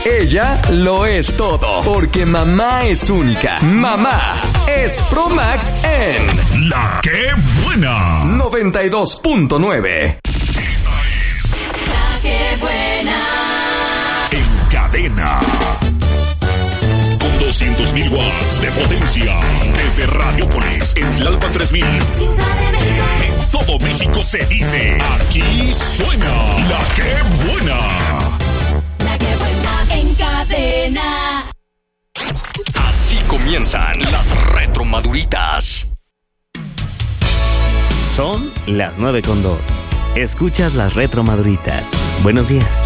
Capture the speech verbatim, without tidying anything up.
Ella lo es todo, porque mamá es única. Mamá es Promax en La Que Buena noventa y dos punto nueve. Esta es La Que Buena. En cadena, con doscientos mil watts de potencia, desde Radiopolis en Tlalpan tres mil. En todo México se dice, aquí suena La Que Buena. La Que Buena en cadena. Así comienzan las retromaduritas. Son las nueve con dos. Escuchas las retromaduritas. Buenos días.